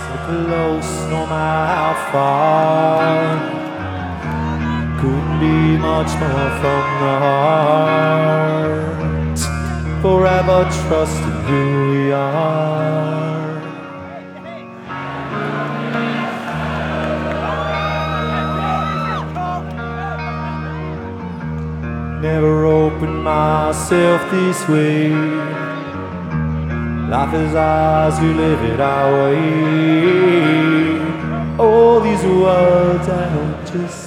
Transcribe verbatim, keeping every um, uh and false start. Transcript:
so close no matter how far. Couldn't be much more from the heart. Forever trusting who we are. Never opened myself this way. Life is ours, we live it our way. All these words I don't just